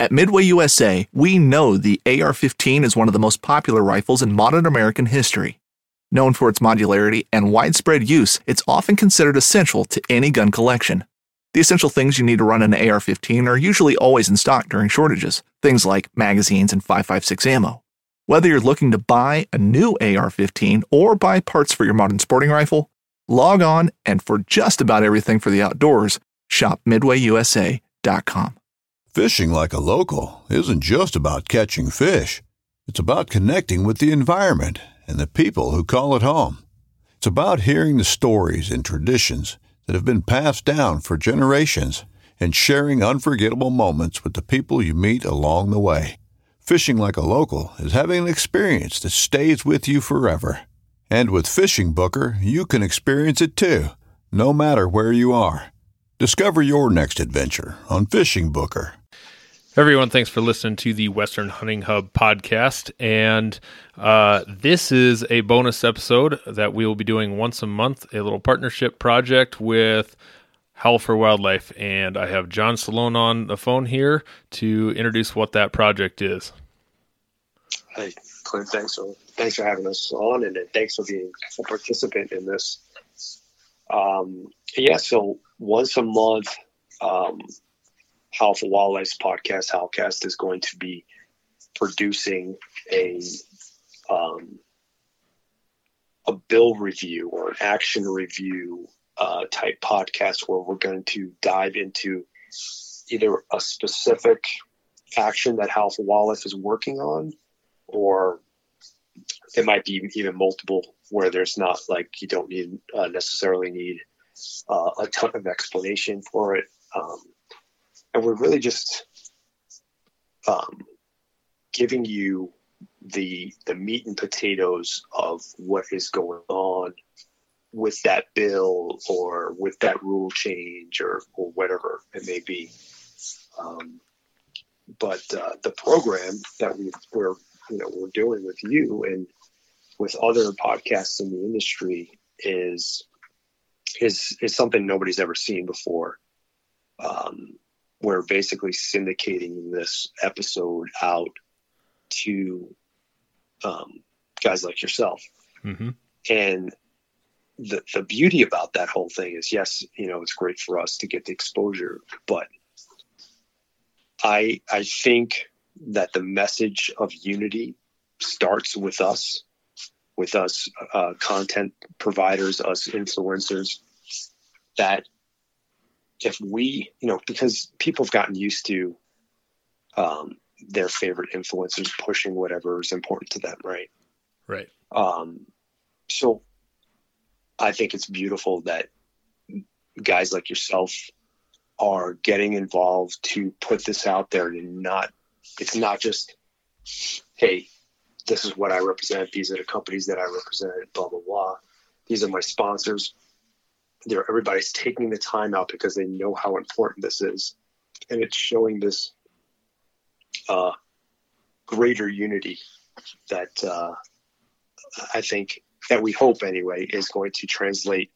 At Midway USA, we know the AR-15 is one of the most popular rifles in modern American history. Known for its modularity and widespread use, it's often considered essential to any gun collection. The essential things you need to run an AR-15 are usually always in stock during shortages, things like magazines and 5.56 ammo. Whether you're looking to buy a new AR-15 or buy parts for your modern sporting rifle, log on and for just about everything for the outdoors, shop MidwayUSA.com. Fishing like a local isn't just about catching fish. It's about connecting with the environment and the people who call it home. It's about hearing the stories and traditions that have been passed down for generations and sharing unforgettable moments with the people you meet along the way. Fishing like a local is having an experience that stays with you forever. And with Fishing Booker, you can experience it too, no matter where you are. Discover your next adventure on Fishing Booker. Everyone, thanks for listening to the Western Hunting Hub podcast. And this is a bonus episode that we will be doing once a month, a little partnership project with Howl for Wildlife. And I have John Salone on the phone here to introduce what that project is. Hey, Clint, thanks for having us on, and thanks for being a participant in this. So once a month, Howl for Wildlife's podcast, Howlcast, is going to be producing a bill review or an action review type podcast where we're going to dive into either a specific action that Howl for Wildlife is working on, or it might be even multiple where there's not, like, you don't need necessarily need a ton of explanation for it. And we're really just giving you the meat and potatoes of what is going on with that bill or with that rule change or whatever it may be. But the program that we're doing with you and with other podcasts in the industry is something nobody's ever seen before. We're basically syndicating this episode out to guys like yourself. Mm-hmm. And the beauty about that whole thing is, yes, it's great for us to get the exposure, but I think that the message of unity starts with us content providers, us influencers, that if we, because people have gotten used to their favorite influencers pushing whatever is important to them, right? Right. So I think it's beautiful that guys like yourself are getting involved to put this out there, and it's not just, hey, this is what I represent, these are the companies that I represent, blah, blah, blah. These are my sponsors. Everybody's taking the time out because they know how important this is. And it's showing this greater unity that I think, that we hope anyway, is going to translate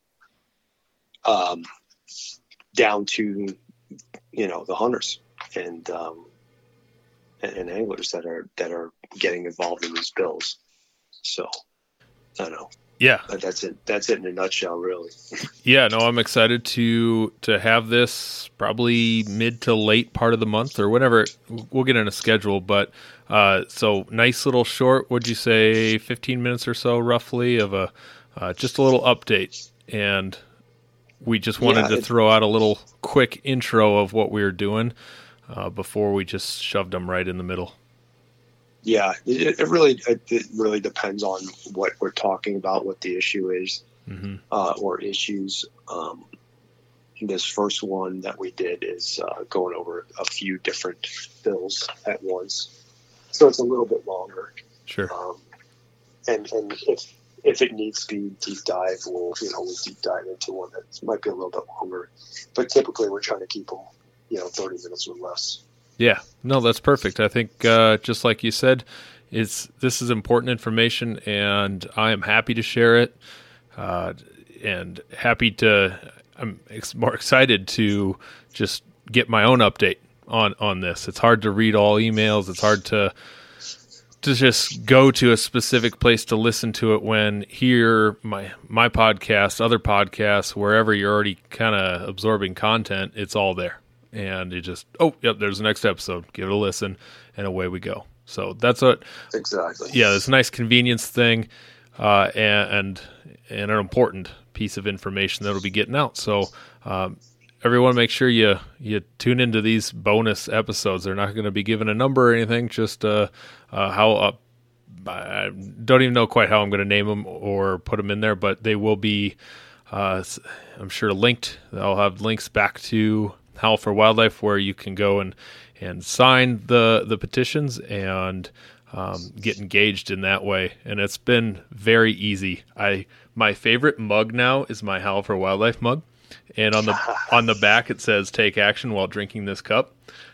down to, the hunters and anglers that are getting involved in these bills. So I don't know. Yeah, that's it. That's it in a nutshell, really. Yeah, no, I'm excited to have this probably mid to late part of the month or whenever. We'll get in a schedule, but so nice little short. Would you say 15 minutes or so, roughly, of a just a little update? And we just wanted to throw out a little quick intro of what we were doing before we just shoved them right in the middle. Yeah, it really depends on what we're talking about, what the issue is, mm-hmm. Or issues. This first one that we did is going over a few different bills at once, so it's a little bit longer. Sure. And if it needs to be deep dive, we'll deep dive into one that might be a little bit longer. But typically, we're trying to keep them 30 minutes or less. Yeah, no, that's perfect. I think just like you said, this is important information, and I am happy to share it, and I'm more excited to just get my own update on this. It's hard to read all emails. It's hard to just go to a specific place to listen to it when here, my podcast, other podcasts, wherever you're already kind of absorbing content, it's all there. And you just, there's the next episode. Give it a listen, and away we go. So that's what exactly. Yeah, it's a nice convenience thing, and an important piece of information that'll be getting out. So everyone, make sure you tune into these bonus episodes. They're not going to be given a number or anything. Just how I don't even know quite how I'm going to name them or put them in there, but they will be, I'm sure, linked. I'll have links back to Howl for Wildlife where you can go and sign the petitions and get engaged in that way. And it's been very easy. My favorite mug now is my Howl for Wildlife mug. And on the back it says "Take action while drinking this cup."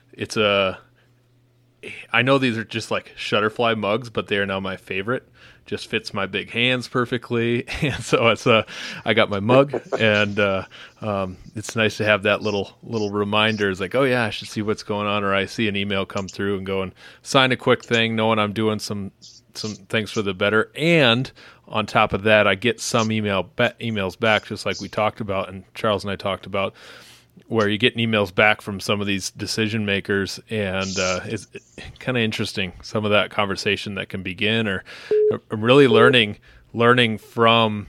I know these are just like Shutterfly mugs, but they are now my favorite. Just fits my big hands perfectly, and so I got my mug, and it's nice to have that little reminder. It's like, oh yeah, I should see what's going on, or I see an email come through and go and sign a quick thing, knowing I'm doing some things for the better. And on top of that, I get some emails back, just like we talked about, and Charles and I talked about, where you get emails back from some of these decision makers, and it's kind of interesting, some of that conversation that can begin, or really learning from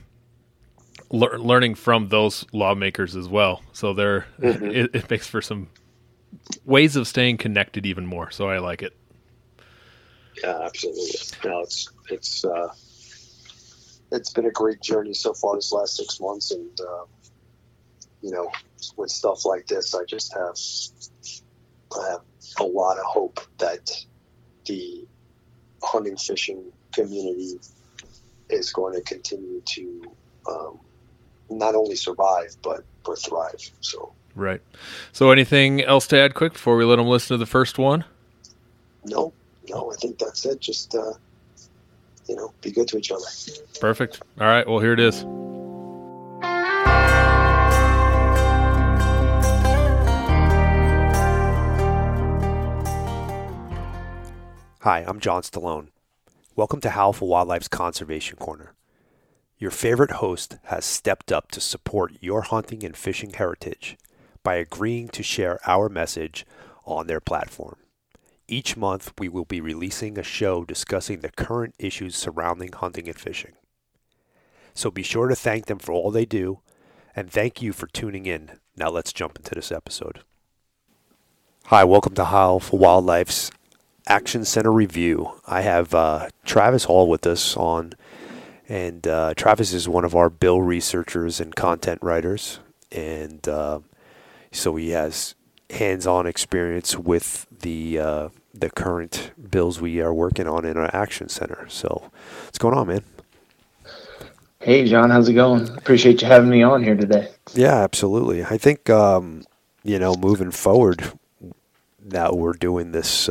those lawmakers as well. So it makes for some ways of staying connected even more. So I like it. Yeah, absolutely. No, it's been a great journey so far this last 6 months, and with stuff like this, I have a lot of hope that the hunting fishing community is going to continue to not only survive but thrive. So right. So anything else to add quick before we let them listen to the first one? No, I think that's it. Just be good to each other. Perfect. All right. Well, here it is. Hi, I'm John Stallone. Welcome to Howl for Wildlife's Conservation Corner. Your favorite host has stepped up to support your hunting and fishing heritage by agreeing to share our message on their platform. Each month, we will be releasing a show discussing the current issues surrounding hunting and fishing. So be sure to thank them for all they do, and thank you for tuning in. Now let's jump into this episode. Hi, welcome to Howl for Wildlife's Action Center Review. I have Travis Hall with us on, and Travis is one of our bill researchers and content writers, and so he has hands-on experience with the current bills we are working on in our Action Center. So what's going on, man? Hey, John, how's it going? Appreciate you having me on here today. Yeah, absolutely. I think, moving forward, now we're doing this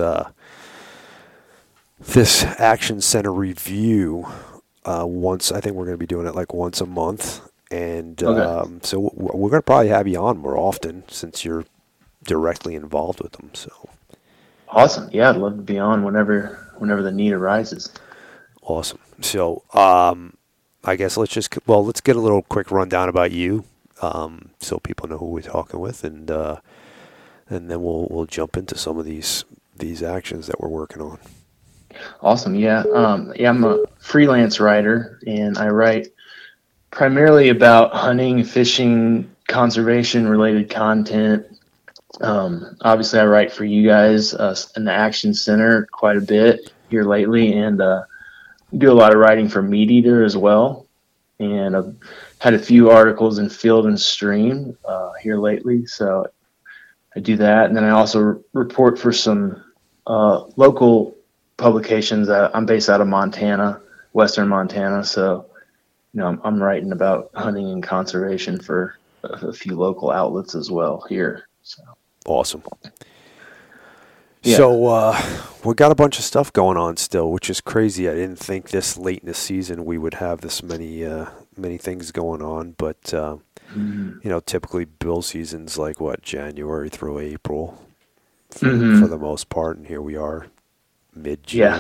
Action Center review once. I think we're going to be doing it like once a month. And okay. So we're going to probably have you on more often since you're directly involved with them. So awesome. Yeah, I'd love to be on whenever the need arises. Awesome. So I guess let's get a little quick rundown about you, so people know who we're talking with, and then we'll jump into some of these actions that we're working on. Awesome. Yeah. I'm a freelance writer, and I write primarily about hunting, fishing, conservation related content. Obviously I write for you guys in the Action Center quite a bit here lately, and do a lot of writing for Meat Eater as well. And I've had a few articles in Field and Stream here lately. So I do that. And then I also report for some local publications. I'm based out of Montana, Western Montana. So, I'm writing about hunting and conservation for a few local outlets as well here. So awesome. Yeah. So we got a bunch of stuff going on still, which is crazy. I didn't think this late in the season we would have this many things going on. But typically bill season's like January through April, for the most part, and here we are, mid-June. Yeah.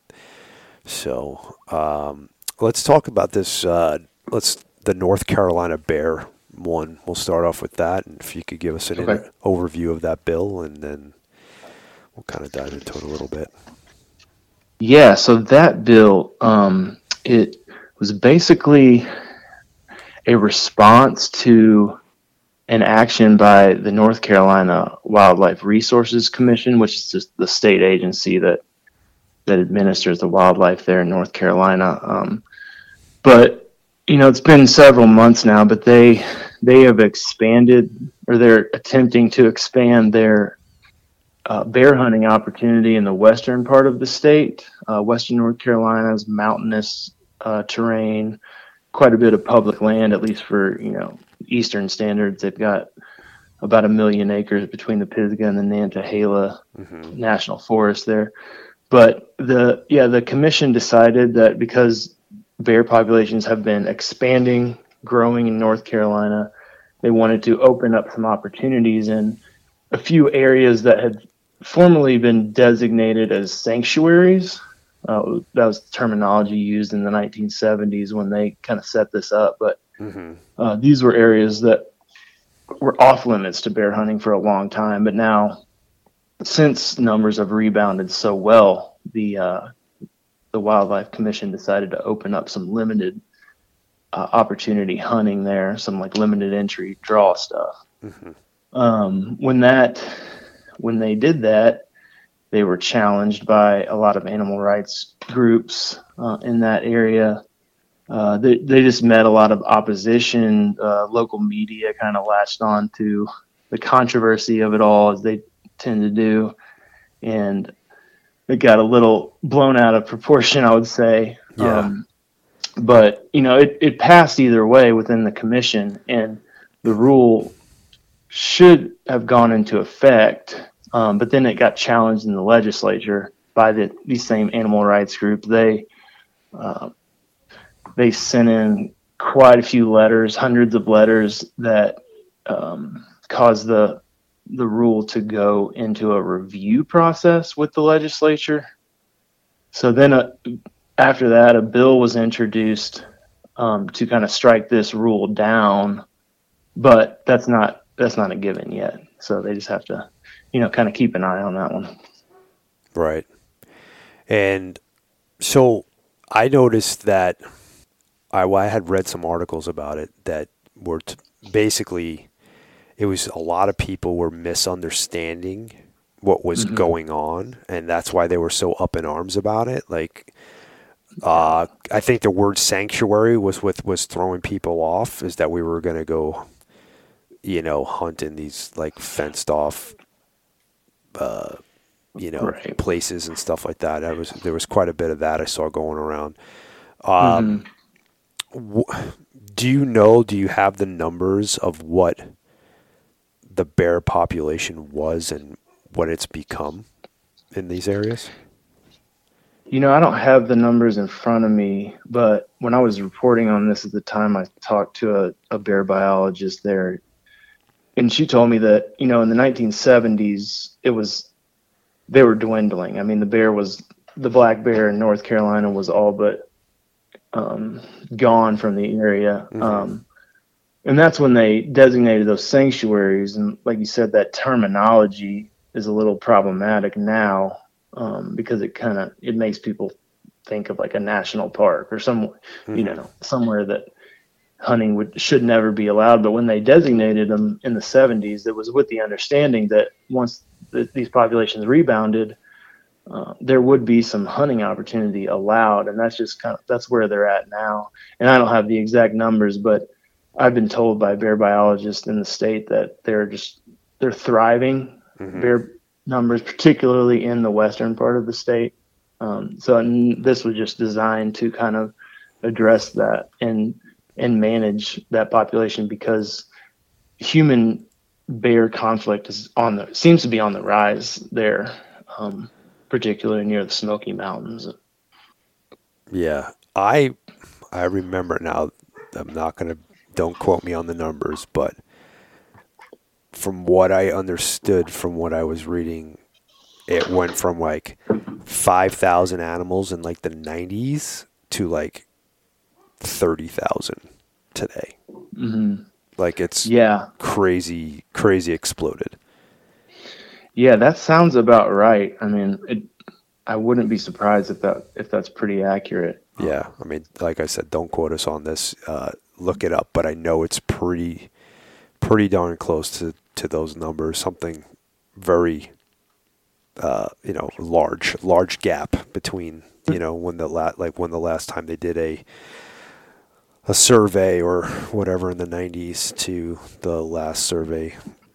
So let's talk about this. The North Carolina bear one. We'll start off with that, and if you could give us an overview of that bill, and then we'll kind of dive into it a little bit. Yeah, so that bill, it was basically a response to an action by the North Carolina Wildlife Resources Commission, which is just the state agency that administers the wildlife there in North Carolina. But, it's been several months now, but they have expanded, or they're attempting to expand their bear hunting opportunity in the western part of the state. Western North Carolina's mountainous terrain, quite a bit of public land, at least for, Eastern standards. They've got about 1 million acres between the Pisgah and the Nantahala National Forest there. But the commission decided that because bear populations have been expanding, growing in North Carolina, they wanted to open up some opportunities in a few areas that had formerly been designated as sanctuaries. That was the terminology used in the 1970s when they kind of set this up. But these were areas that were off limits to bear hunting for a long time. But now, since numbers have rebounded so well, the Wildlife Commission decided to open up some limited opportunity hunting there, some like limited entry draw stuff. When they did that, they were challenged by a lot of animal rights groups in that area. They just met a lot of opposition. Local media kind of latched on to the controversy of it all, as they tend to do, and it got a little blown out of proportion, I would say. Yeah. But it passed either way within the commission, and the rule should have gone into effect. But then it got challenged in the legislature by these same animal rights groups. They sent in quite a few letters, hundreds of letters, that caused the rule to go into a review process with the legislature. So then after that, a bill was introduced to kind of strike this rule down, but that's not a given yet. So they just have to, kind of keep an eye on that one. Right. And so I noticed that I had read some articles about it that were basically, it was a lot of people were misunderstanding what was going on, and that's why they were so up in arms about it. Like, I think the word sanctuary was throwing people off, is that we were going to go, hunt in these like fenced off, places and stuff like that. There was quite a bit of that I saw going around. Do you have the numbers of what the bear population was and what it's become in these areas? I don't have the numbers in front of me, but when I was reporting on this at the time, I talked to a bear biologist there, and she told me that, in the 1970s, they were dwindling. I mean, the black bear in North Carolina was all but gone from the area. And that's when they designated those sanctuaries. And like you said, that terminology is a little problematic now, because it makes people think of like a national park or somewhere that hunting should never be allowed. But when they designated them in the 70s, it was with the understanding that once these populations rebounded, there would be some hunting opportunity allowed. And that's where they're at now. And I don't have the exact numbers, but I've been told by bear biologists in the state that they're thriving. Bear numbers, particularly in the western part of the state. This was just designed to kind of address that and manage that population, because human bear conflict seems to be on the rise there, particularly near the Smoky Mountains. Yeah, I remember now. Don't quote me on the numbers, but from what I understood from what I was reading it went from like 5,000 animals in like the 90s to like 30,000 today. Mm-hmm. Like it's crazy exploded. Yeah, that sounds about right. I mean, I wouldn't be surprised if that's pretty accurate. Yeah, I mean, like I said, don't quote us on this. Look it up, but I know it's pretty darn close to those numbers. Something very, large gap between when the last time they did a survey or whatever in the 90s to the last survey.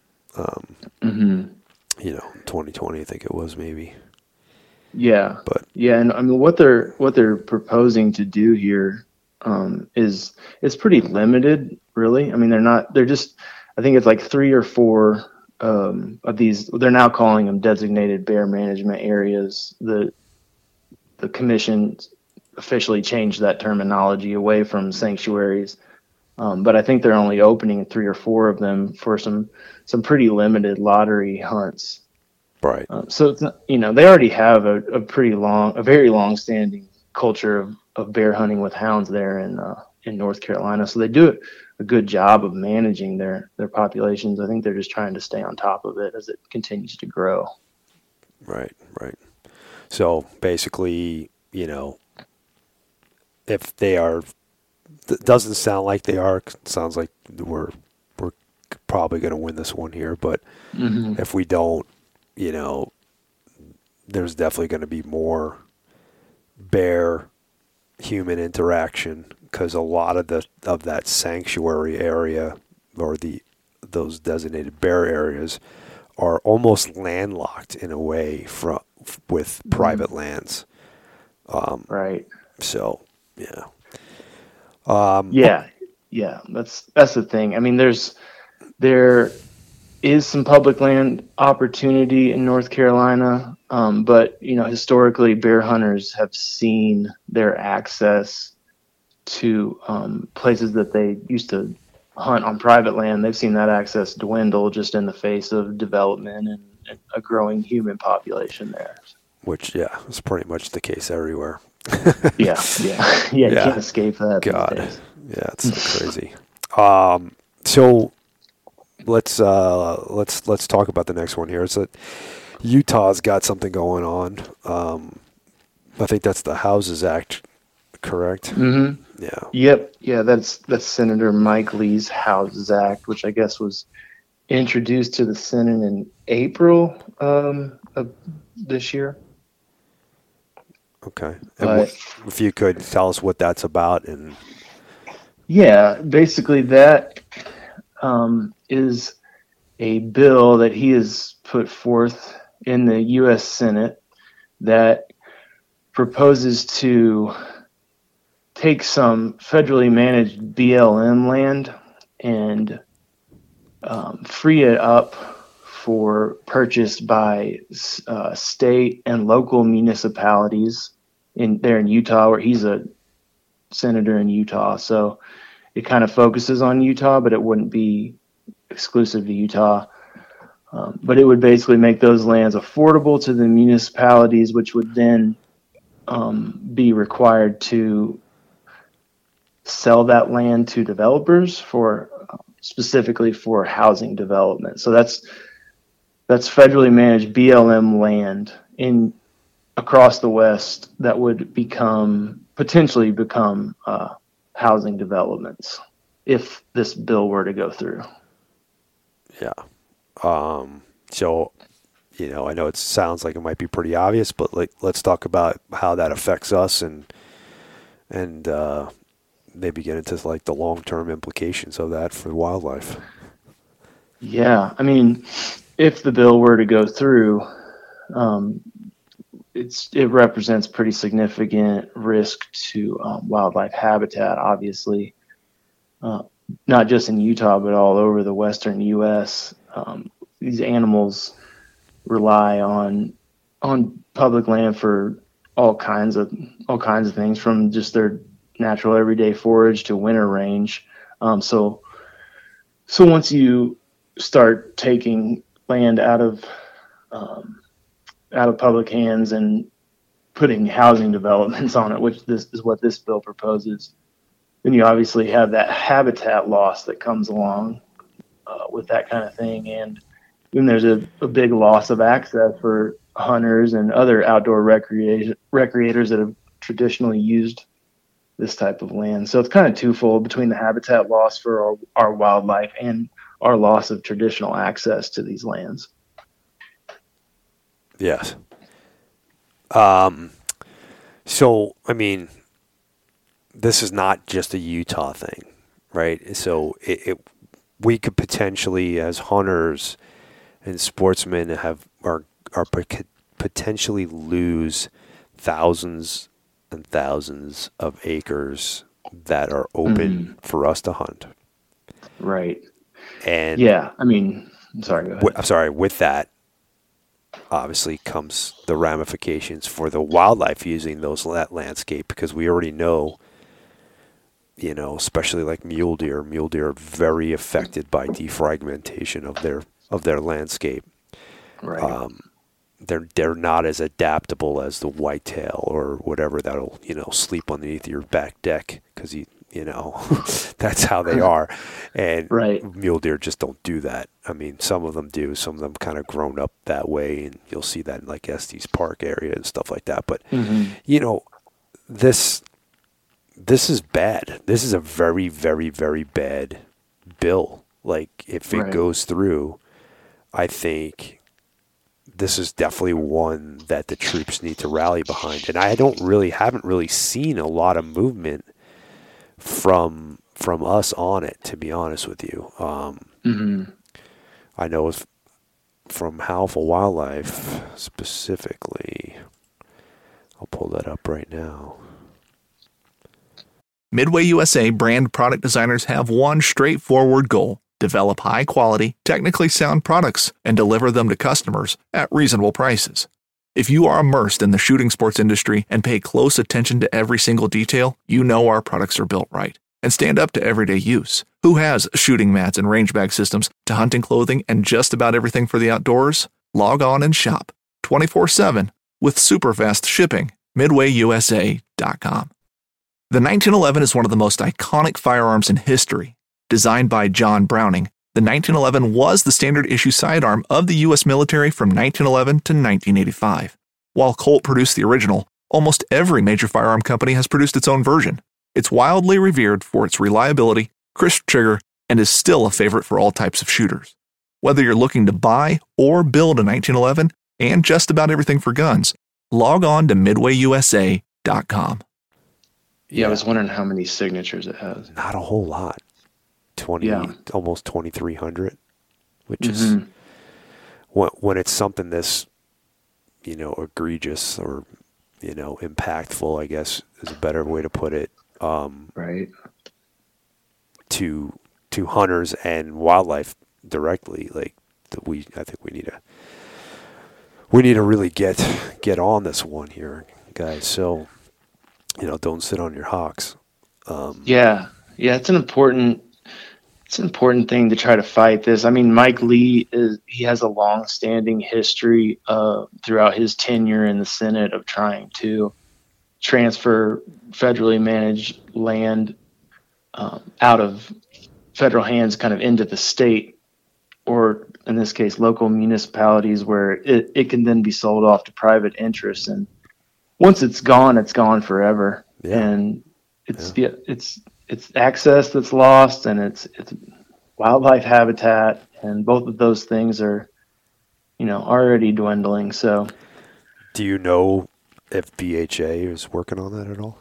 2020, I think it was maybe. Yeah, but and I mean what they're proposing to do here is pretty limited, really. I mean they're just, I think it's like 3 or 4 of these. They're now calling them designated bear management areas. The commission officially changed that terminology away from sanctuaries, but I think they're only opening 3 or 4 of them for some pretty limited lottery hunts. Right. So it's not, they already have a very long-standing culture of bear hunting with hounds there in North Carolina. So they do a good job of managing their populations. I think they're just trying to stay on top of it as it continues to grow. Right. So basically, if they are, it doesn't sound like they are. It sounds like we're probably going to win this one here, but if we don't, there's definitely going to be more bear human interaction, because a lot of that sanctuary area or those designated bear areas are almost landlocked in a way with private lands. Right. So yeah. Yeah. That's the thing. I mean, there is some public land opportunity in North Carolina, but historically bear hunters have seen their access to places that they used to hunt on private land. They've seen that access dwindle just in the face of development and a growing human population there. Which is pretty much the case everywhere. You can't escape that. God, yeah, it's so crazy. So let's talk about the next one here. It's that Utah's got something going on. I think that's the Houses Act, correct? Mm-hmm. Yeah. Yep. Yeah, that's Senator Mike Lee's Houses Act, which I guess was introduced to the Senate in April of this year. Okay. And if you could tell us what that's about. And yeah, basically that is a bill that he has put forth in the U.S. Senate that proposes to take some federally managed BLM land and free it up for purchase by state and local municipalities in Utah, where he's a senator in Utah. So it kind of focuses on Utah, but it wouldn't be exclusive to Utah. But it would basically make those lands affordable to the municipalities, which would then be required to sell that land to developers specifically for housing development. So that's federally managed BLM land across the West that would potentially become housing developments if this bill were to go through. Yeah. So, I know it sounds like it might be pretty obvious, but let's talk about how that affects us and maybe get into like the long-term implications of that for wildlife. Yeah. I mean, if the bill were to go through, it represents pretty significant risk to wildlife habitat, obviously, not just in Utah, but all over the western U.S. These animals rely on public land for all kinds of things, from just their natural everyday forage to winter range. So once you start taking land out of out of public hands and putting housing developments on it, which this is what this bill proposes, then you obviously have that habitat loss that comes along with that kind of thing. And then there's a big loss of access for hunters and other outdoor recreators that have traditionally used this type of land. So it's kind of twofold between the habitat loss for our wildlife and our loss of traditional access to these lands. Yes. So, I mean, this is not just a Utah thing, right? So we could potentially, as hunters and sportsmen, potentially lose thousands and thousands of acres that are open for us to hunt. Right. And yeah, I mean, I'm sorry, go ahead. With that, obviously comes the ramifications for the wildlife using that landscape, because we already know, especially like mule deer are very affected by defragmentation of their landscape. Right. They're not as adaptable as the whitetail or whatever that'll sleep underneath your back deck, because that's how they are. And right. Mule deer just don't do that. I mean, some of them do. Some of them kind of grown up that way, and you'll see that in like Estes Park area and stuff like that. But this is bad. This is a very, very, very bad bill. Like, if it goes through, I think this is definitely one that the troops need to rally behind. And I haven't really seen a lot of movement from us on it, to be honest with you. I know from Howl for Wildlife specifically. I'll pull that up right now. Midway USA brand product designers have one straightforward goal: develop high-quality, technically sound products and deliver them to customers at reasonable prices. If you are immersed in the shooting sports industry and pay close attention to every single detail, you know our products are built right and stand up to everyday use. Who has shooting mats and range bag systems to hunting clothing and just about everything for the outdoors? Log on and shop 24/7 with super fast shipping. MidwayUSA.com. The 1911 is one of the most iconic firearms in history. Designed by John Browning, the 1911 was the standard issue sidearm of the U.S. military from 1911 to 1985. While Colt produced the original, almost every major firearm company has produced its own version. It's wildly revered for its reliability, crisp trigger, and is still a favorite for all types of shooters. Whether you're looking to buy or build a 1911 and just about everything for guns, log on to MidwayUSA.com. Yeah, I was wondering how many signatures it has. Not a whole lot. Almost 2,300, which is when it's something this, egregious or, impactful, I guess is a better way to put it. Right. To hunters and wildlife directly, like I think we need to really get on this one here, guys. So, don't sit on your hawks. Yeah, it's an important thing to try to fight this. I mean, Mike Lee he has a long-standing history throughout his tenure in the Senate of trying to transfer federally managed land out of federal hands kind of into the state, or in this case, local municipalities, where it can then be sold off to private interests. And once it's gone forever. Yeah. And it's access that's lost, and it's wildlife habitat, and both of those things are, already dwindling. So, do you know if BHA is working on that at all?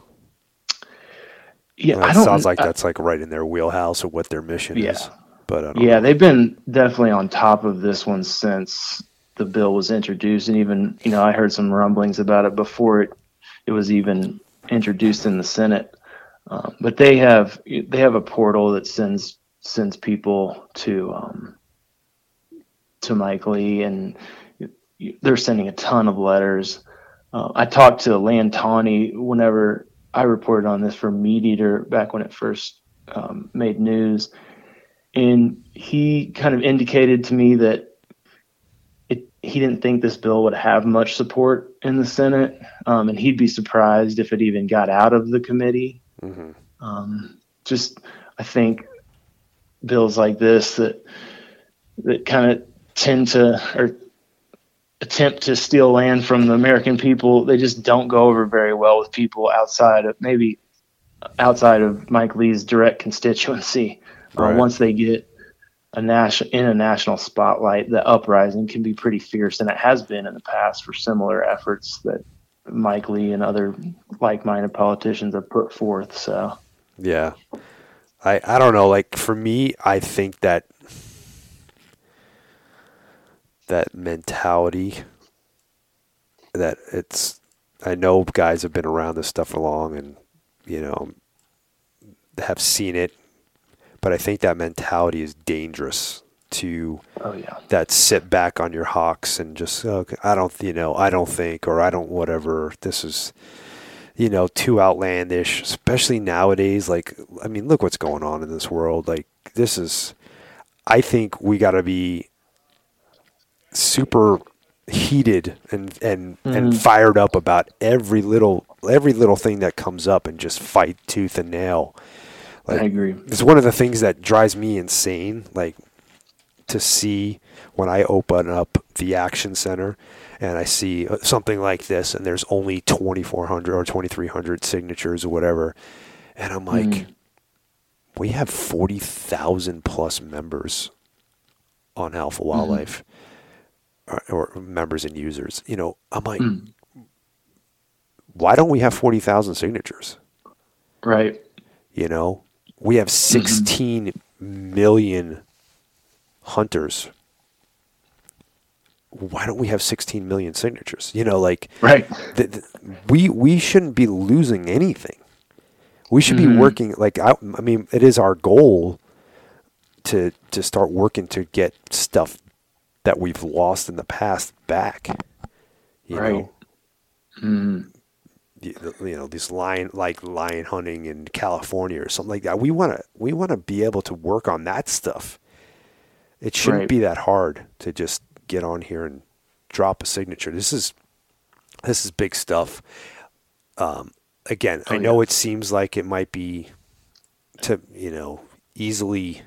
Yeah, it sounds like that's like right in their wheelhouse of what their mission is. But I don't know. They've been definitely on top of this one since the bill was introduced, and even I heard some rumblings about it before it was even introduced in the Senate. But they have a portal that sends people to Mike Lee, and they're sending a ton of letters. I talked to Lan Tawney whenever I reported on this for Meat Eater back when it first made news, and he kind of indicated to me that he didn't think this bill would have much support in the Senate, and he'd be surprised if it even got out of the committee. I think bills like this that kind of tend to or attempt to steal land from the American people, they just don't go over very well with people outside of Mike Lee's direct constituency. Right. Once they get in a national spotlight, the uprising can be pretty fierce, and it has been in the past for similar efforts that Mike Lee and other like-minded politicians have put forth. So, yeah, I don't know. Like for me, I think that mentality that I know guys have been around this stuff for long and, have seen it, but I think that mentality is dangerous to that sit back on your hocks and just, I don't think, or I don't, whatever, this is, too outlandish, especially nowadays. Like, I mean, look what's going on in this world. Like I think we got to be super heated and fired up about every little thing that comes up and just fight tooth and nail. Like, I agree. It's one of the things that drives me insane, like to see when I open up the Action Center and I see something like this and there's only 2,400 or 2,300 signatures or whatever. And I'm like, we have 40,000 plus members on Alpha Wildlife. Or members and users, I'm like, why don't we have 40,000 signatures? Right. We have 16 million hunters. Why don't we have 16 million signatures? Right. We shouldn't be losing anything. We should be working. Like, I mean, it is our goal to start working to get stuff that we've lost in the past back, you know, these lion hunting in California or something like that. We want to be able to work on that stuff. It shouldn't be that hard to just get on here and drop a signature. This is big stuff. Again, I know it seems like it might be easily,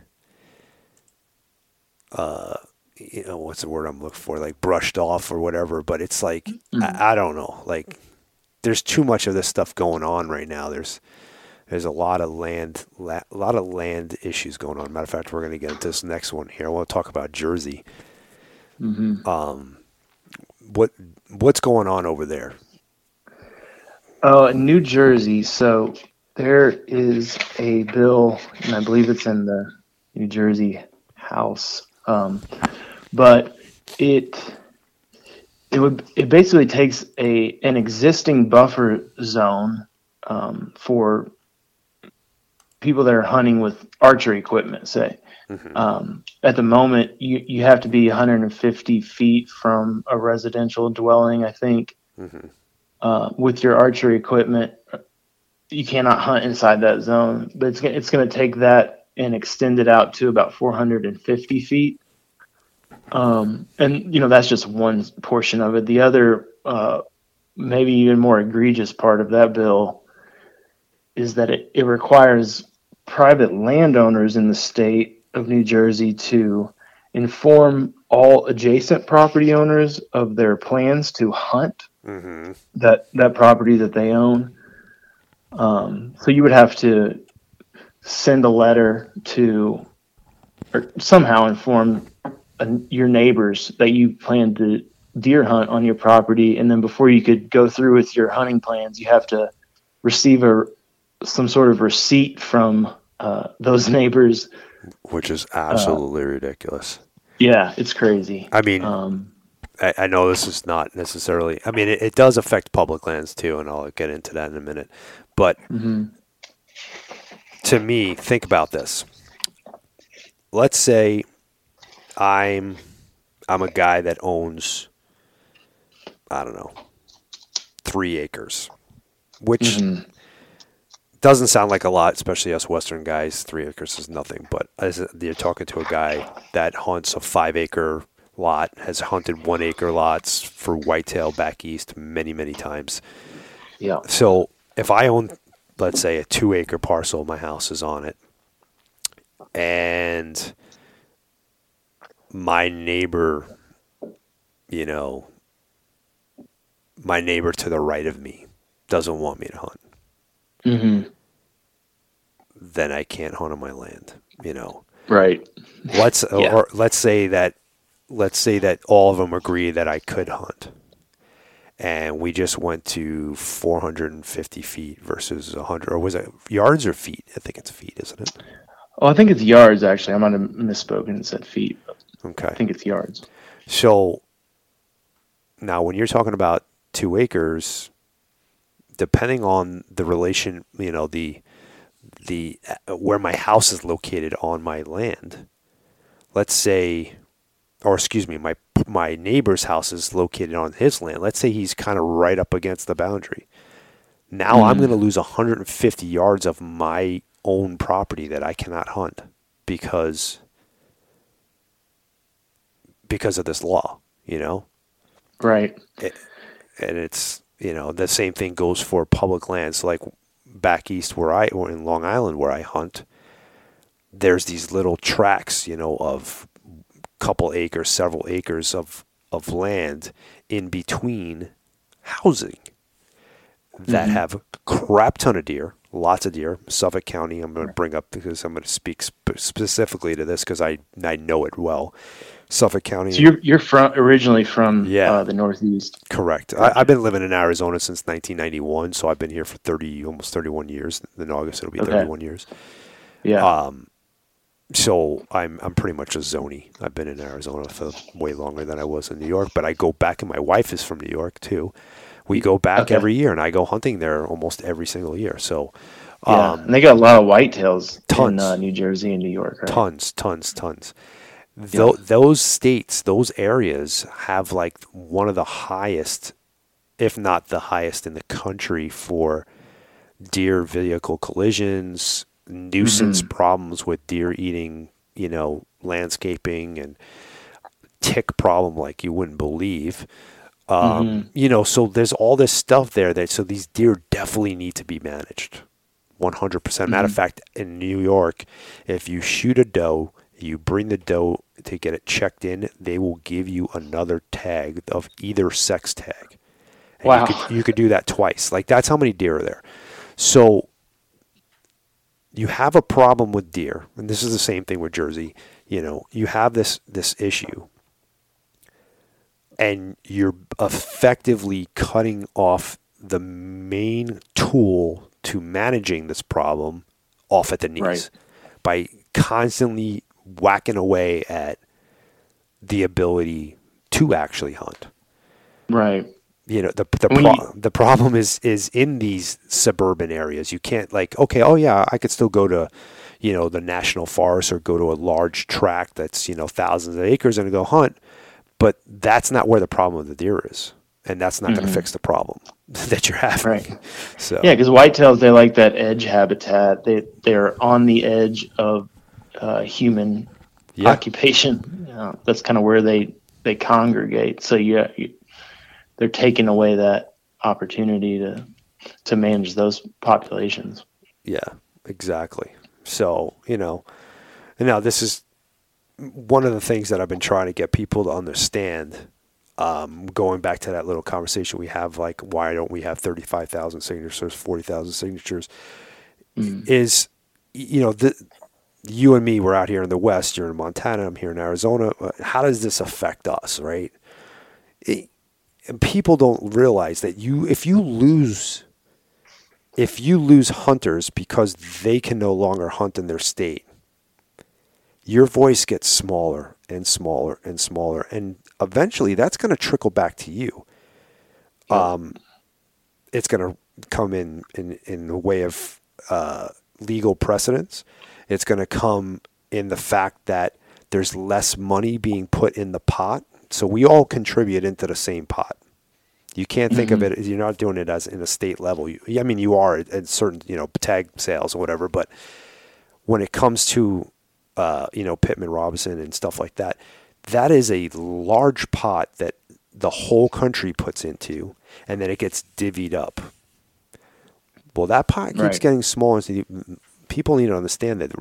what's the word I'm looking for? Like brushed off or whatever, but it's like, I don't know. Like there's too much of this stuff going on right now. There's a lot of land issues going on. Matter of fact, we're going to get into this next one here. I want to talk about Jersey. What's going on over there? Oh, in New Jersey. So there is a bill, and I believe it's in the New Jersey House. But it basically takes an existing buffer zone for people that are hunting with archery equipment, say. At the moment, you have to be 150 feet from a residential dwelling, I think. With your archery equipment, you cannot hunt inside that zone. But it's going to take that and extend it out to about 450 feet. And that's just one portion of it. The other, maybe even more egregious part of that bill is that it requires private landowners in the state of New Jersey to inform all adjacent property owners of their plans to hunt that property that they own. So you would have to send a letter to, or somehow inform your neighbors that you plan to deer hunt on your property, and then before you could go through with your hunting plans, you have to receive some sort of receipt from those neighbors, which is absolutely ridiculous. Yeah, it's crazy. I mean, I know this is not necessarily. I mean, it does affect public lands too, and I'll get into that in a minute. But to me, think about this. Let's say I'm a guy that owns, I don't know, 3 acres, which doesn't sound like a lot, especially us Western guys. 3 acres is nothing, but as you're talking to a guy that hunts a 5-acre lot, has hunted 1 acre lots for whitetail back east many, many times. Yeah. So if I own, let's say, a 2 acre parcel, my house is on it, and my neighbor, my neighbor to the right of me doesn't want me to hunt, Mm-hmm. then I can't hunt on my land, Right. Let's say that all of them agree that I could hunt, and we just went to 450 feet versus 100, or was it yards or feet? I think it's feet, isn't it? Oh, I think it's yards, actually. I might have misspoken and said feet. But Okay. I think it's yards. So now when you're talking about 2 acres, depending on the relation, the where my house is located on my land, let's say, or excuse me, my neighbor's house is located on his land. Let's say he's kind of right up against the boundary. Now I'm going to lose 150 yards of my own property that I cannot hunt because of this law, Right. And it's, the same thing goes for public lands. Like back east or in Long Island where I hunt, there's these little tracts, of couple acres, several acres of land in between housing that have a crap ton of deer, lots of deer. Suffolk County, I'm going to bring up because I'm going to speak specifically to this because I know it well. Suffolk County. So you're originally from the Northeast. Correct. I've been living in Arizona since 1991, so I've been here for almost 31 years. In August it'll be 31 years. Yeah. So I'm pretty much a zonie. I've been in Arizona for way longer than I was in New York, but I go back, and my wife is from New York too. We go back every year, and I go hunting there almost every single year. So, and they got a lot of whitetails tons. in New Jersey and New York, right? Tons. Those states, those areas have like one of the highest, if not the highest in the country for deer vehicle collisions, nuisance problems with deer eating, landscaping, and tick problem like you wouldn't believe. So there's all this stuff there so these deer definitely need to be managed 100%. Matter of fact, in New York, if you shoot a doe, you bring the doe to get it checked in, they will give you another tag of either sex tag. And Wow. You could do that twice. Like, that's how many deer are there. So you have a problem with deer, and this is the same thing with Jersey. You have this issue, and you're effectively cutting off the main tool to managing this problem off at the knees by constantly whacking away at the ability to actually hunt. Right. The problem is in these suburban areas. You can't I could still go to, the national forest or go to a large tract that's, thousands of acres and go hunt, but that's not where the problem of the deer is. And that's not going to fix the problem that you're having. Right. So yeah, because whitetails, they like that edge habitat. They're on the edge of human occupation. That's kind of where they congregate. So they're taking away that opportunity to manage those populations. Yeah, exactly. So, and now this is one of the things that I've been trying to get people to understand, going back to that little conversation we have, like, why don't we have 35,000 signatures, 40,000 signatures, is, you and me, we're out here in the West, you're in Montana, I'm here in Arizona. How does this affect us, right? People don't realize that if you lose hunters because they can no longer hunt in their state, your voice gets smaller and smaller and smaller, and eventually that's going to trickle back to you. It's going to come in the way of legal precedents. It's going to come in the fact that there's less money being put in the pot. So we all contribute into the same pot. You can't think of it, you're not doing it as in a state level. You are at certain, tag sales or whatever, but when it comes to, Pittman Robertson and stuff like that, that is a large pot that the whole country puts into, and then it gets divvied up. Well, that pot keeps Right. getting smaller. So people need to understand that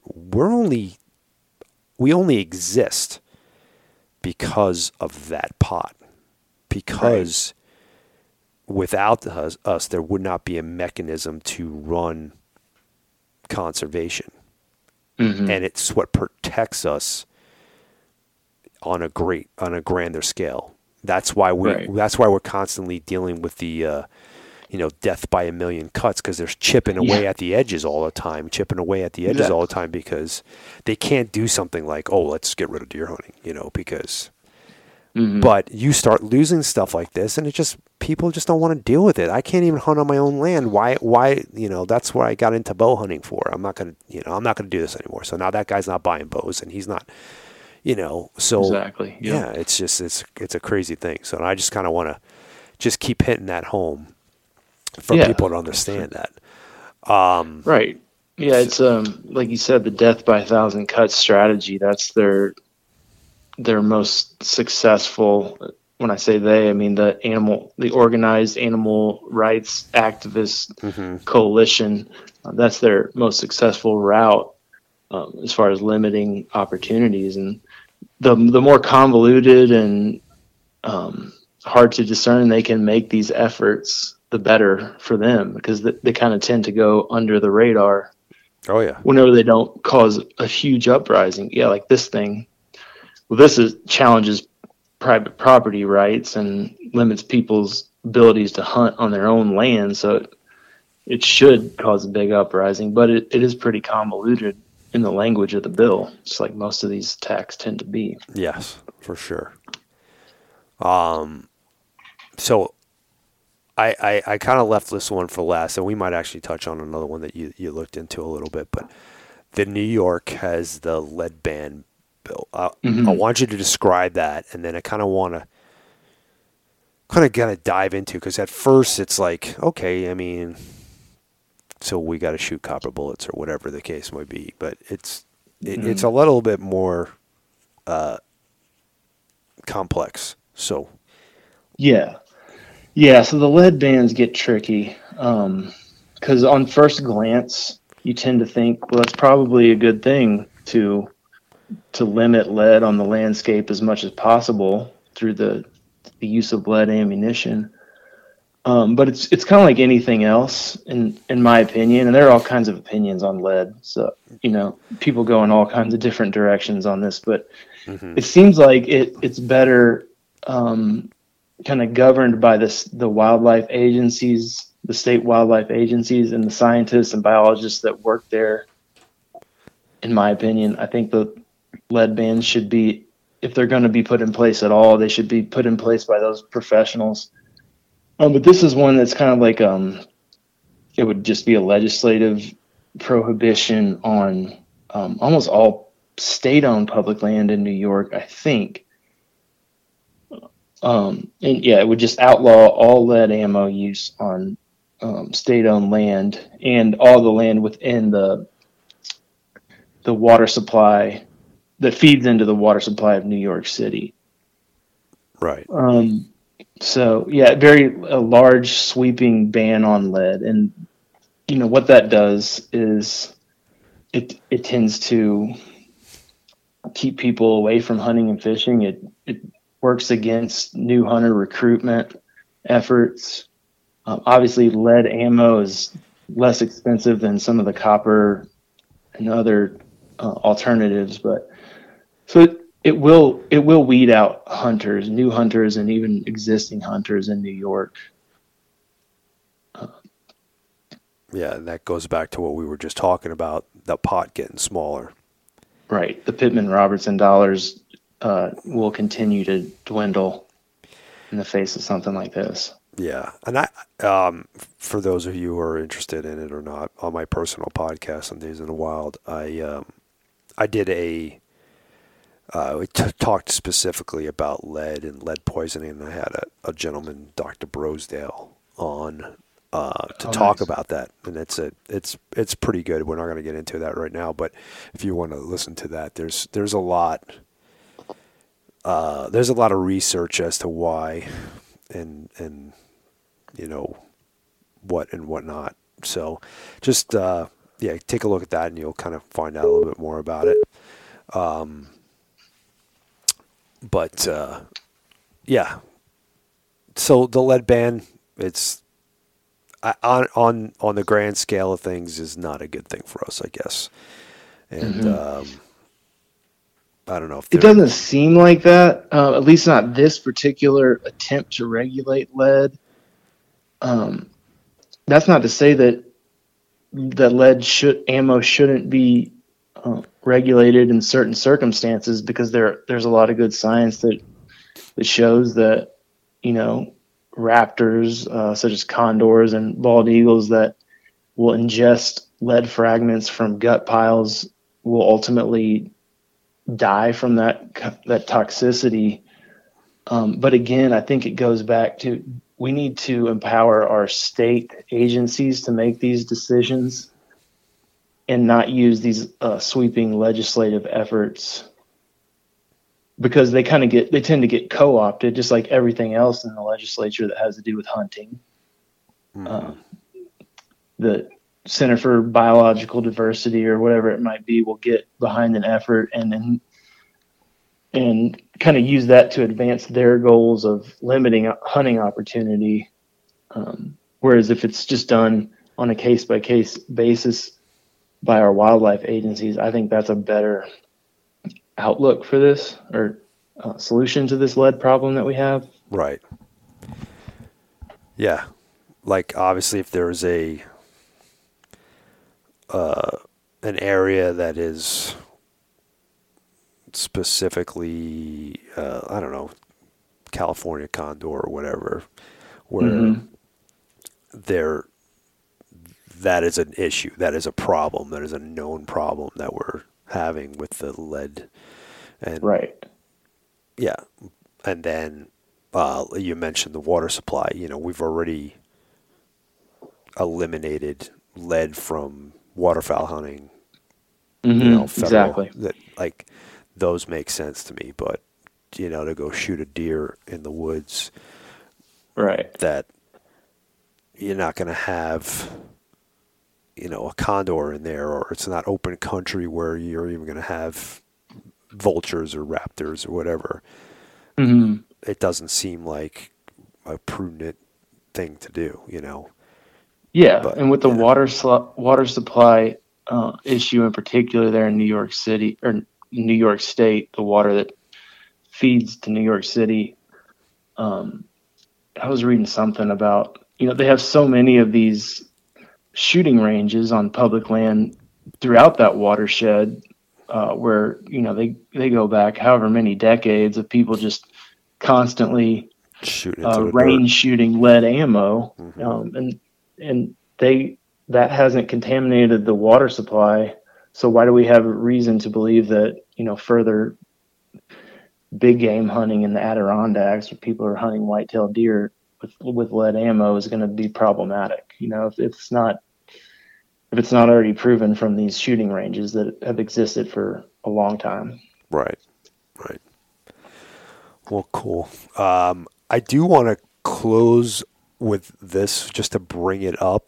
we only exist because of that pot. Because without us, there would not be a mechanism to run conservation. Mm-hmm. And it's what protects us on a grander scale. That's why we're constantly dealing with the death by a million cuts, because they're chipping away at the edges all the time, because they can't do something like, oh, let's get rid of deer hunting, because but you start losing stuff like this, and people just don't want to deal with it. I can't even hunt on my own land. Why, that's where I got into bow hunting for. I'm not going to do this anymore. So now that guy's not buying bows, and he's not, so Exactly. yeah, it's a crazy thing. So I just kind of want to just keep hitting that home for people to understand that. Right. Yeah, it's like you said, the death by 1,000 cuts strategy. That's their most successful. When I say they, I mean the organized animal rights activist coalition. That's their most successful route as far as limiting opportunities. And the more convoluted and hard to discern they can make these efforts, the better for them, because they kind of tend to go under the radar. Oh yeah. Whenever they don't cause a huge uprising. Yeah, like this thing. Well, this challenges private property rights and limits people's abilities to hunt on their own land. So it should cause a big uprising, but it is pretty convoluted in the language of the bill, just like most of these attacks tend to be. Yes, for sure. So I kind of left this one for last, and we might actually touch on another one that you looked into a little bit, but the New York has the lead ban bill. I want you to describe that, and then I kind of want to dive into, because at first it's like, okay, I mean, so we got to shoot copper bullets or whatever the case might be, but it's a little bit more complex. So yeah, so the lead bans get tricky because on first glance you tend to think, well, it's probably a good thing to limit lead on the landscape as much as possible through the use of lead ammunition. But it's kind of like anything else, in my opinion, and there are all kinds of opinions on lead. So, people go in all kinds of different directions on this, but it seems like it's better kind of governed by the wildlife agencies, the state wildlife agencies, and the scientists and biologists that work there. In my opinion, I think the lead bans should be, if they're going to be put in place at all, they should be put in place by those professionals. But this is one that's kind of like it would just be a legislative prohibition on almost all state-owned public land in New York, I think. And yeah, it would just outlaw all lead ammo use on state-owned land and all the land within the water supply that feeds into the water supply of New York City. right. So yeah, a large sweeping ban on lead, and what that does is it tends to keep people away from hunting and fishing. It works against new hunter recruitment efforts. Obviously, lead ammo is less expensive than some of the copper and other alternatives, but so it will weed out hunters, new hunters, and even existing hunters in New York. Yeah, and that goes back to what we were just talking about, the pot getting smaller. Right. The Pittman-Robertson dollars will continue to dwindle in the face of something like this. Yeah, and I, for those of you who are interested in it or not, on my personal podcast on Days in the Wild, I did we talked specifically about lead and lead poisoning, and I had a gentleman, Dr. Brosdale, on to talk about that, and it's pretty good. We're not going to get into that right now, but if you want to listen to that, there's a lot there's a lot of research as to why and what and what not. So just take a look at that and you'll kind of find out a little bit more about it. So the lead ban, it's on the grand scale of things, is not a good thing for us, I guess. And I don't know if it doesn't seem like that. At least not this particular attempt to regulate lead. That's not to say that ammo shouldn't be regulated in certain circumstances, because there's a lot of good science that shows that, raptors such as condors and bald eagles that will ingest lead fragments from gut piles will ultimately die from that toxicity. But again, I think it goes back to, we need to empower our state agencies to make these decisions and not use these sweeping legislative efforts, because they tend to get co-opted, just like everything else in the legislature that has to do with hunting. The Center for Biological Diversity or whatever it might be will get behind an effort and kind of use that to advance their goals of limiting hunting opportunity. Whereas if it's just done on a case-by-case basis by our wildlife agencies, I think that's a better outlook for this, or solution to this lead problem that we have. Right. Yeah. Like, obviously, if there's an area that is specifically, I don't know, California condor or whatever, where that is an issue, that is a problem, that is a known problem that we're having with the lead. And right. Yeah. And then you mentioned the water supply. We've already eliminated lead from waterfowl hunting. Federal, exactly. That, like, those make sense to me, but to go shoot a deer in the woods, right? That you're not going to have, a condor in there, or it's not open country where you're even going to have vultures or raptors or whatever. It doesn't seem like a prudent thing to do, Yeah, but, and with the water supply issue in particular there in New York City or New York State, the water that feeds to New York City. I was reading something about, they have so many of these shooting ranges on public land throughout that watershed, where, they go back however many decades of people just constantly shooting lead ammo. And that hasn't contaminated the water supply. So why do we have a reason to believe that, further big game hunting in the Adirondacks, where people are hunting white-tailed deer with lead ammo, is going to be problematic? If it's not already proven from these shooting ranges that have existed for a long time. Right. Well, cool. I do want to close with this, just to bring it up.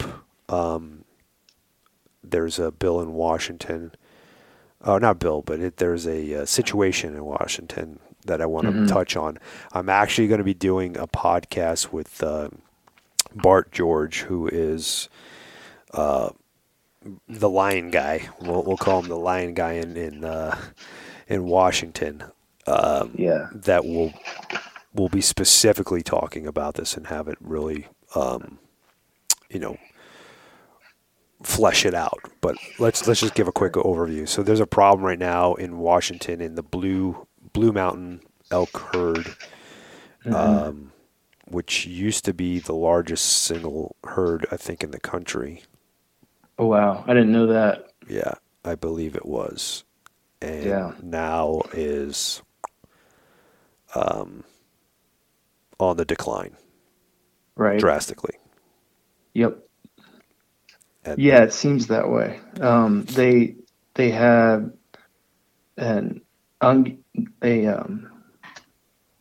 There's a bill in Washington. Oh, not bill, but there's a situation in Washington that I want to touch on. I'm actually going to be doing a podcast with Bart George, who is the lion guy. We'll call him the lion guy in Washington. That will be specifically talking about this and have it really, flesh it out. But let's just give a quick overview. So there's a problem right now in Washington in the Blue Mountain elk herd, which used to be the largest single herd, I think, in the country. Oh, wow. I didn't know that. Yeah, I believe it was. And now is on the decline. Right. Drastically. Yep. It seems that way. They have a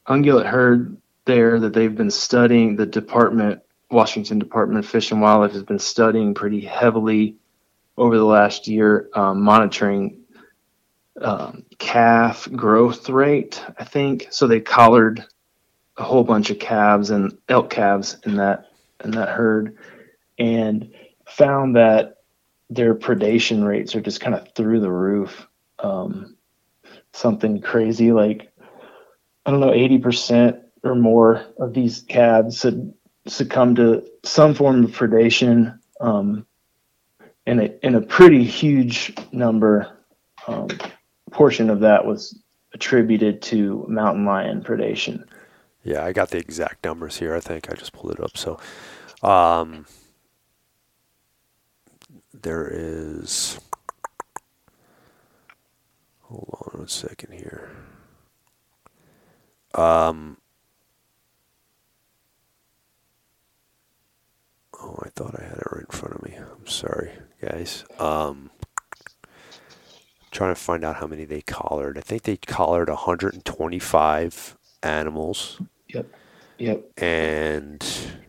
ungulate herd there that they've been studying. Washington Department of Fish and Wildlife has been studying pretty heavily over the last year, monitoring calf growth rate, I think. So they collared a whole bunch of calves and elk calves in that herd, and found that their predation rates are just kind of through the roof. Something crazy, like, I don't know, 80% or more of these calves had succumbed to some form of predation, and a pretty huge number, portion of that was attributed to mountain lion predation. Yeah, I got the exact numbers here. I think I just pulled it up. So, there is. Hold on a second here. Oh, I thought I had it right in front of me. I'm sorry, guys. Trying to find out how many they collared. I think they collared 125 animals. Yep. And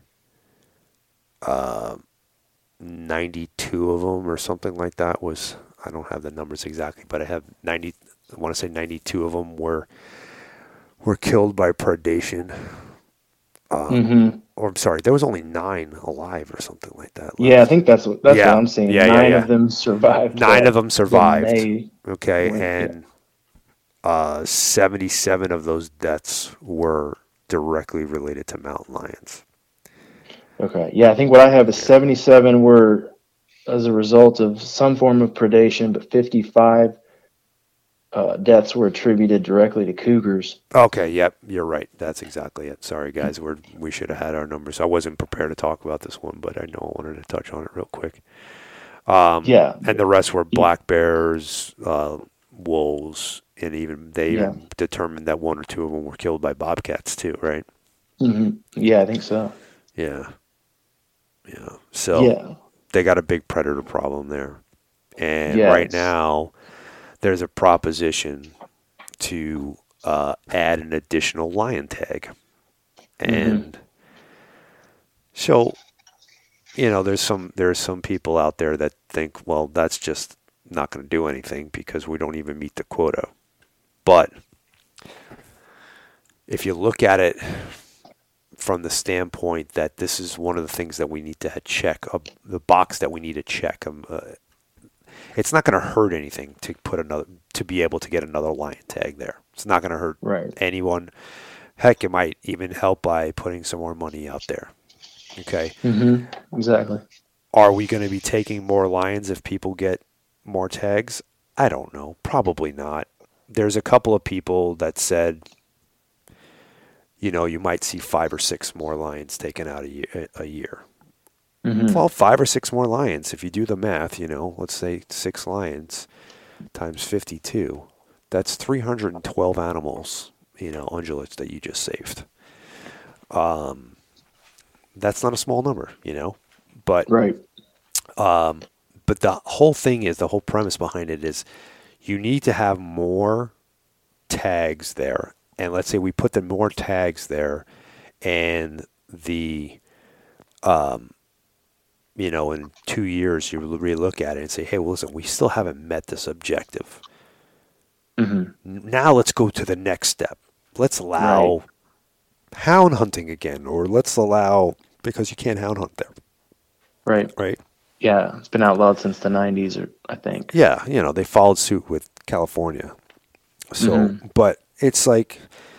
92 of them or something like that was, I don't have the numbers exactly, but I have 90, I want to say 92 of them were killed by predation. Or I'm sorry, there was only 9 alive or something like that. Yeah, I think that's what I'm seeing. Yeah, 9 of them survived. 9 of them survived. Okay, and 77 of those deaths were directly related to mountain lions. Okay, yeah, I think what I have is 77 were as a result of some form of predation, but 55 deaths were attributed directly to cougars. Okay, yep, you're right. That's exactly it. Sorry, guys, we should have had our numbers. I wasn't prepared to talk about this one, but I know I wanted to touch on it real quick. Yeah, and the rest were black bears, wolves, and even determined that 1 or 2 of them were killed by bobcats too, right? Mm-hmm. Yeah, I think so. Yeah. So they got a big predator problem there, and right now there's a proposition to add an additional lion tag, and so there's some people out there that think, well, that's just not going to do anything because we don't even meet the quota. But if you look at it from the standpoint that this is one of the things that we need to check, the box that we need to check, it's not going to hurt anything to be able to get another lion tag there. It's not going to hurt anyone. Heck, it might even help by putting some more money out there. Okay. Exactly. Are we going to be taking more lions if people get more tags? I don't know. Probably not. There's a couple of people that said, you might see 5 or 6 more lions taken out a year. Well, 5 or 6 more lions. If you do the math, let's say 6 lions times 52, that's 312 animals, ungulates that you just saved. That's not a small number, but but the whole premise behind it is you need to have more tags there. And let's say we put the more tags there and the, in 2 years you relook at it and say, hey, well, listen, we still haven't met this objective. Now let's go to the next step. Let's allow hound hunting again, or let's allow, because you can't hound hunt there. Right. Yeah, it's been outlawed since the 90s, I think. Yeah, they followed suit with California. So, but it's like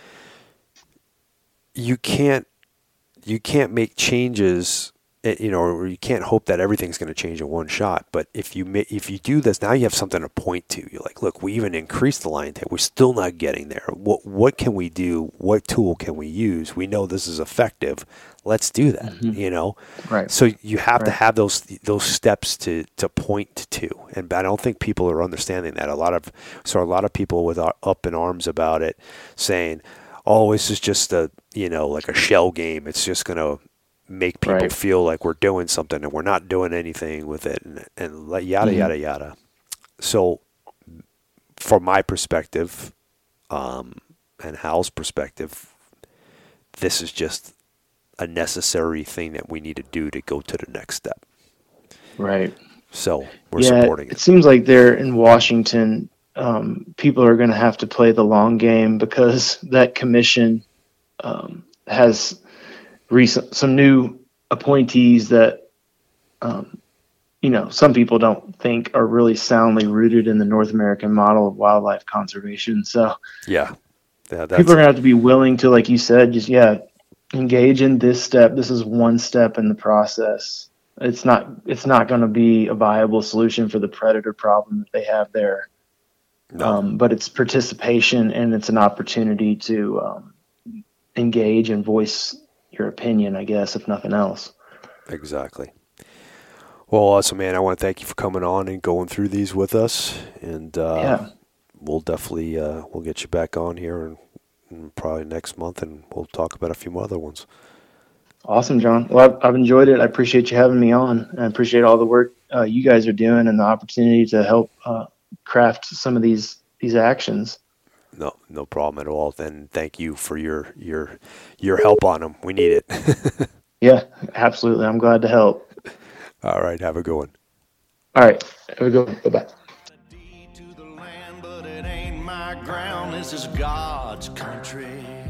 you can't make changes, or you can't hope that everything's going to change in one shot. But if you do this, now you have something to point to. You're like, look, we even increased the lion tag. We're still not getting there. What can we do? What tool can we use? We know this is effective. Let's do that. Right. So you have to have those steps to point to, and I don't think people are understanding that. A lot of people with up in arms about it, saying, "Oh, this is just like a shell game. It's just going to make people feel like we're doing something and we're not doing anything with it," and yada yada yada. So, from my perspective, and Hal's perspective, this is just a necessary thing that we need to do to go to the next step. Right. So we're supporting it. It seems like there in Washington, people are going to have to play the long game because that commission has some new appointees that, some people don't think are really soundly rooted in the North American model of wildlife conservation. So yeah, people are going to have to be willing to, like you said, just engage in this step. This is one step in the process. It's not going to be a viable solution for the predator problem that they have there. No. But it's participation, and it's an opportunity to engage and voice your opinion, I guess, if nothing else. Exactly. Well, awesome, man. I want to thank you for coming on and going through these with us. And we'll definitely we'll get you back on here and probably next month, and we'll talk about a few more other ones. Awesome, John. Well, I've enjoyed it. I appreciate you having me on. I appreciate all the work you guys are doing and the opportunity to help craft some of these actions. No problem at all. Then thank you for your help on them. We need it. Yeah, absolutely. I'm glad to help. All right. Have a good one. All right. Have a good one. Bye-bye. This is God's country.